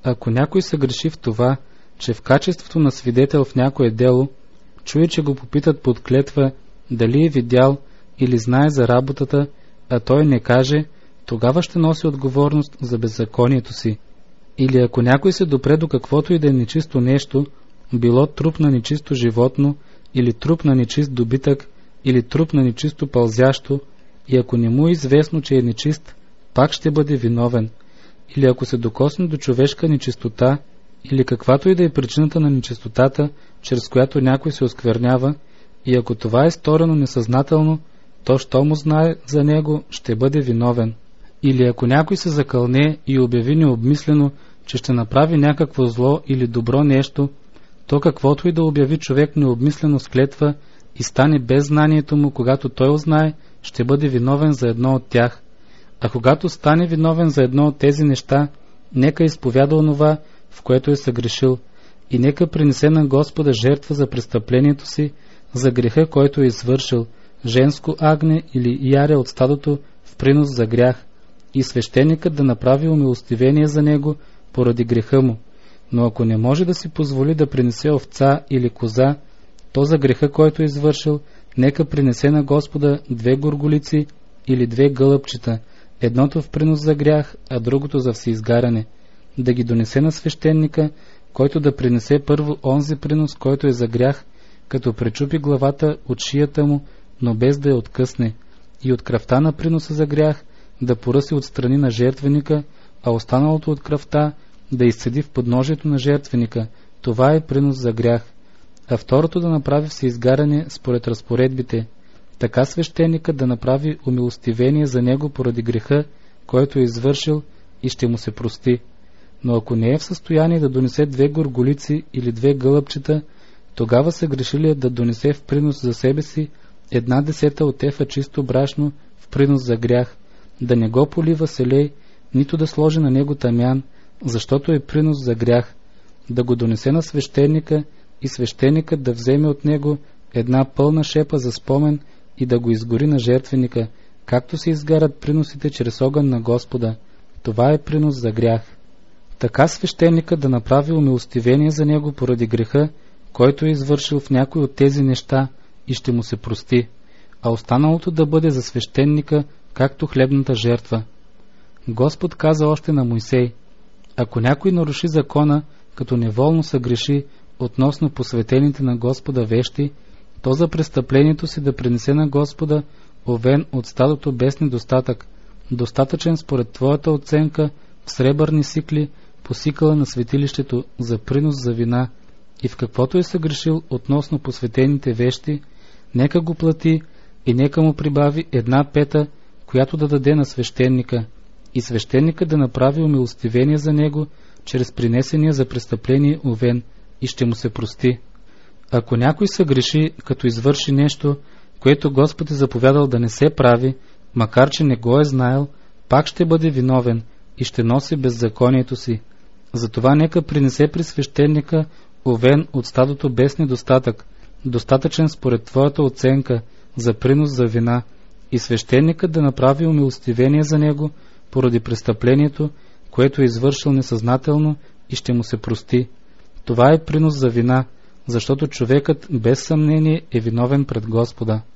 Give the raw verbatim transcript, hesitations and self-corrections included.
Ако някой се греши в това, че в качеството на свидетел в някое дело, чуе, че го попитат под клетва дали е видял или знае за работата, а той не каже, тогава ще носи отговорност за беззаконието си. Или ако някой се допре до каквото и да е нечисто нещо, било труп на нечисто животно, или труп на нечист добитък, или труп на нечисто пълзящо, и ако не му е известно, че е нечист, пак ще бъде виновен. Или ако се докосне до човешка нечистота, или каквато и да е причината на нечистотата, чрез която някой се осквернява, и ако това е сторено несъзнателно, то, що му знае за него, ще бъде виновен. Или ако някой се закълне и обяви необмислено, че ще направи някакво зло или добро нещо, то каквото и да обяви човек необмислено с клетва и стане без знанието му, когато той узнае, ще бъде виновен за едно от тях. А когато стане виновен за едно от тези неща, нека изповяда онова, в което е съгрешил, и нека принесе на Господа жертва за престъплението си, за греха, който е извършил, женско агне или яре от стадото в принос за грях, и свещеникът да направи умилостивение за него поради греха му. Но ако не може да си позволи да принесе овца или коза, то за греха, който е извършил, нека принесе на Господа две горголици или две гълъбчета, едното в принос за грях, а другото за всеизгаряне, да ги донесе на свещеника, който да принесе първо онзи принос, който е за грях, като пречупи главата от шията му, но без да я откъсне, и от кръвта на приноса за грях да поръси от страни на жертвеника, а останалото от кръвта да изцеди в подножието на жертвеника. Това е принос за грях. А второто да направи всеизгаряне според разпоредбите. Така свещеникът да направи умилостивение за него поради греха, който е извършил, и ще му се прости. Но ако не е в състояние да донесе две горголици или две гълъбчета, тогава съгрешилият да донесе в принос за себе си една десета от ефа чисто брашно в принос за грях, да не го полива с елей, нито да сложи на него тамян, защото е принос за грях, да го донесе на свещеника и свещеникът да вземе от него една пълна шепа за спомен и да го изгори на жертвеника, както се изгарят приносите чрез огън на Господа. Това е принос за грях. Така свещеникът да направи умилостивение за него поради греха, който е извършил в някой от тези неща, и ще му се прости, а останалото да бъде за свещеника, както хлебната жертва. Господ каза още на Мойсей: ако някой наруши закона, като неволно съгреши относно посветените на Господа вещи, то за престъплението си да принесе на Господа овен от стадото без недостатък, достатъчен според твоята оценка в сребърни сикли по сикъла на светилището за принос за вина, и в каквото е съгрешил относно посветените вещи, нека го плати и нека му прибави една пета, която да даде на свещеника, и свещеника да направи умилостивение за него чрез принесения за престъпление овен, и ще му се прости. Ако някой съгреши, като извърши нещо, което Господ е заповядал да не се прави, макар че не го е знаел, пак ще бъде виновен и ще носи беззаконието си. Затова нека принесе при свещеника овен от стадото без недостатък, достатъчен според твоята оценка за принос за вина, и свещеникът да направи умилостивение за него поради престъплението, което е извършил несъзнателно, и ще му се прости. Това е принос за вина, защото човекът без съмнение е виновен пред Господа.